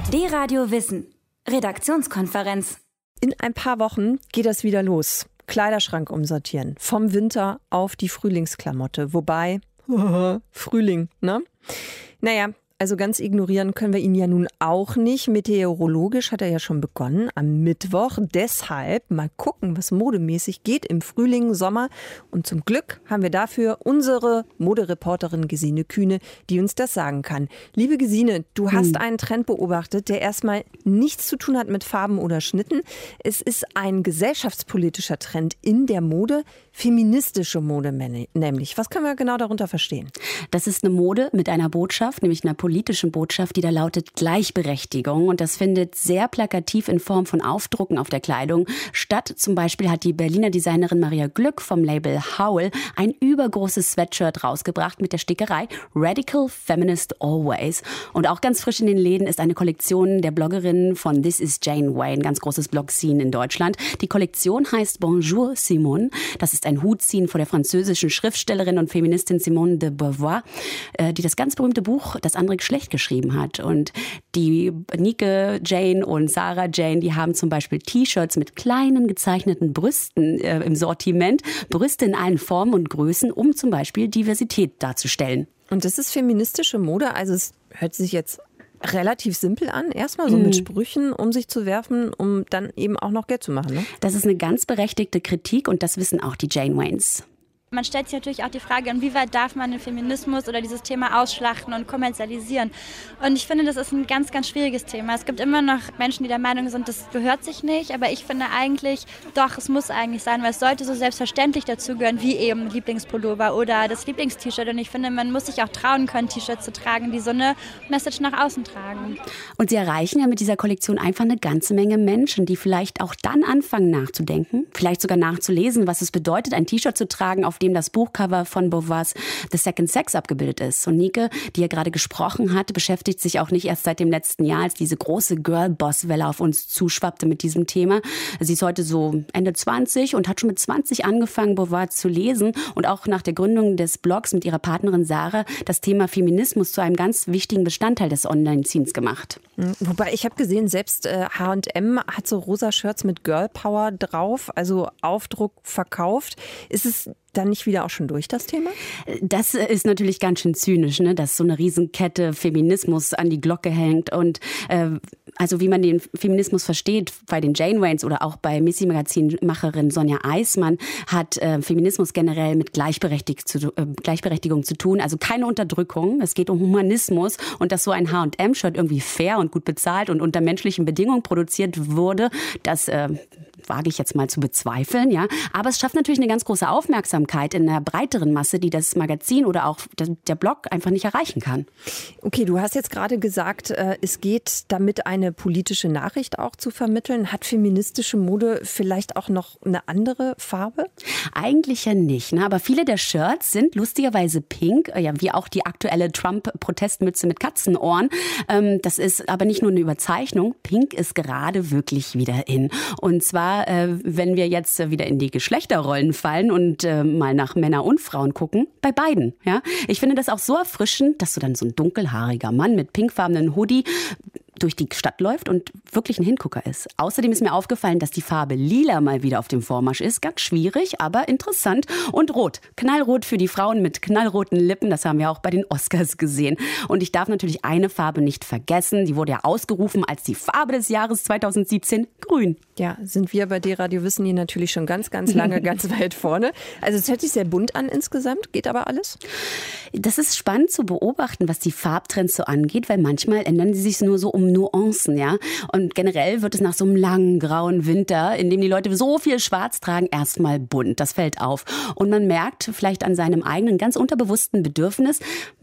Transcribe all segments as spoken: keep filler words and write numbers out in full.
D-Radio Wissen. Redaktionskonferenz. In ein paar Wochen geht das wieder los. Kleiderschrank umsortieren. Vom Winter auf die Frühlingsklamotte. Wobei, Frühling, ne? Naja, also ganz ignorieren können wir ihn ja nun auch nicht. Meteorologisch hat er ja schon begonnen am Mittwoch. Deshalb mal gucken, was modemäßig geht im Frühling, Sommer. Und zum Glück haben wir dafür unsere Modereporterin Gesine Kühne, die uns das sagen kann. Liebe Gesine, du hast hm. einen Trend beobachtet, der erstmal nichts zu tun hat mit Farben oder Schnitten. Es ist ein gesellschaftspolitischer Trend in der Mode, feministische Mode nämlich. Was können wir genau darunter verstehen? Das ist eine Mode mit einer Botschaft, nämlich einer politischen Botschaft, die da lautet Gleichberechtigung. Und das findet sehr plakativ in Form von Aufdrucken auf der Kleidung statt. Zum Beispiel hat die Berliner Designerin Maria Glück vom Label Howl ein übergroßes Sweatshirt rausgebracht mit der Stickerei Radical Feminist Always. Und auch ganz frisch in den Läden ist eine Kollektion der Bloggerin von This is Jane Wayne, ganz großes Blog-Scene in Deutschland. Die Kollektion heißt Bonjour Simone. Das ist ein Hutziehen vor der französischen Schriftstellerin und Feministin Simone de Beauvoir, die das ganz berühmte Buch Das andere Geschlecht geschrieben hat. Und die Nike Jane und Sarah Jane, die haben zum Beispiel T-Shirts mit kleinen gezeichneten Brüsten äh, im Sortiment. Brüste in allen Formen und Größen, um zum Beispiel Diversität darzustellen. Und das ist feministische Mode, also es hört sich jetzt relativ simpel an, erstmal so mit Sprüchen um sich zu werfen, um dann eben auch noch Geld zu machen. Ne? Das ist eine ganz berechtigte Kritik und das wissen auch die Jane Waynes. Man stellt sich natürlich auch die Frage, inwieweit darf man den Feminismus oder dieses Thema ausschlachten und kommerzialisieren. Und ich finde, das ist ein ganz, ganz schwieriges Thema. Es gibt immer noch Menschen, die der Meinung sind, das gehört sich nicht. Aber ich finde eigentlich, doch, es muss eigentlich sein, weil es sollte so selbstverständlich dazugehören, wie eben Lieblingspullover oder das Lieblingst-T-Shirt. Und ich finde, man muss sich auch trauen können, T-Shirts zu tragen, die so eine Message nach außen tragen. Und sie erreichen ja mit dieser Kollektion einfach eine ganze Menge Menschen, die vielleicht auch dann anfangen nachzudenken, vielleicht sogar nachzulesen, was es bedeutet, ein T-Shirt zu tragen, auf dem das Buchcover von Beauvoirs The Second Sex abgebildet ist. Und Nike, die ja gerade gesprochen hat, beschäftigt sich auch nicht erst seit dem letzten Jahr, als diese große Girl-Boss-Welle auf uns zuschwappte mit diesem Thema. Sie ist heute so Ende zwanzig und hat schon mit zwanzig angefangen, Beauvoir zu lesen und auch nach der Gründung des Blogs mit ihrer Partnerin Sarah das Thema Feminismus zu einem ganz wichtigen Bestandteil des Online-Scenes gemacht. Wobei ich habe gesehen, selbst äh, H und M hat so rosa Shirts mit Girl Power drauf, also Aufdruck verkauft. Ist es dann nicht wieder auch schon durch, das Thema? Das ist natürlich ganz schön zynisch, ne? Dass so eine Riesenkette Feminismus an die Glocke hängt. Und äh, also wie man den Feminismus versteht, bei den Jane Waynes oder auch bei Missy-Magazin-Macherin Sonja Eismann, hat äh, Feminismus generell mit Gleichberechtig zu, äh, Gleichberechtigung zu tun. Also keine Unterdrückung, es geht um Humanismus. Und dass so ein H und M-Shirt irgendwie fair und gut bezahlt und unter menschlichen Bedingungen produziert wurde, das äh, wage ich jetzt mal zu bezweifeln. Ja. Aber es schafft natürlich eine ganz große Aufmerksamkeit in einer breiteren Masse, die das Magazin oder auch der Blog einfach nicht erreichen kann. Okay, du hast jetzt gerade gesagt, es geht damit, eine politische Nachricht auch zu vermitteln. Hat feministische Mode vielleicht auch noch eine andere Farbe? Eigentlich ja nicht, ne? Aber viele der Shirts sind lustigerweise pink, ja, wie auch die aktuelle Trump-Protestmütze mit Katzenohren. Das ist aber nicht nur eine Überzeichnung. Pink ist gerade wirklich wieder in. Und zwar, wenn wir jetzt wieder in die Geschlechterrollen fallen und mal nach Männer und Frauen gucken, bei beiden. Ja? Ich finde das auch so erfrischend, dass so dann so ein dunkelhaariger Mann mit pinkfarbenen Hoodie durch die Stadt läuft und wirklich ein Hingucker ist. Außerdem ist mir aufgefallen, dass die Farbe Lila mal wieder auf dem Vormarsch ist. Ganz schwierig, aber interessant. Und Rot. Knallrot für die Frauen mit knallroten Lippen. Das haben wir auch bei den Oscars gesehen. Und ich darf natürlich eine Farbe nicht vergessen. Die wurde ja ausgerufen als die Farbe des Jahres zweitausendsiebzehn. Grün. Ja, sind wir bei D-Radio Wissen hier natürlich schon ganz, ganz lange ganz weit vorne. Also es hört sich sehr bunt an insgesamt. Geht aber alles? Das ist spannend zu beobachten, was die Farbtrends so angeht, weil manchmal ändern sie sich nur so um Nuancen, ja. Und generell wird es nach so einem langen, grauen Winter, in dem die Leute so viel Schwarz tragen, erstmal bunt. Das fällt auf. Und man merkt vielleicht an seinem eigenen, ganz unterbewussten Bedürfnis,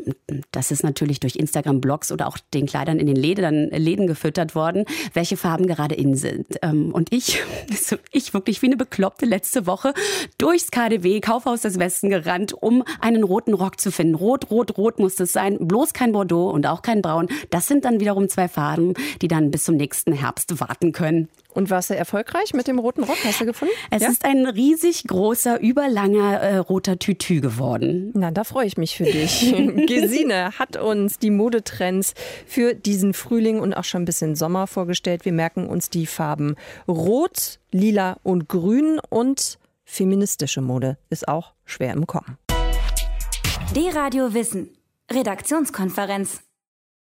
das ist natürlich durch Instagram-Blogs oder auch den Kleidern in den Läden, Läden gefüttert worden, welche Farben gerade in sind. Und ich, ich wirklich wie eine Bekloppte letzte Woche durchs K D W, Kaufhaus des Westen gerannt, um einen roten Rock zu finden. Rot, rot, rot muss es sein. Bloß kein Bordeaux und auch kein Braun. Das sind dann wiederum zwei Farben, haben, die dann bis zum nächsten Herbst warten können. Und warst du erfolgreich mit dem roten Rock? Hast du gefunden? Es ja? ist ein riesig großer, überlanger äh, roter Tütü geworden. Na, da freue ich mich für dich. Gesine hat uns die Modetrends für diesen Frühling und auch schon ein bisschen Sommer vorgestellt. Wir merken uns die Farben Rot, Lila und Grün, und feministische Mode ist auch schwer im Kommen. D-Radio Wissen. Redaktionskonferenz.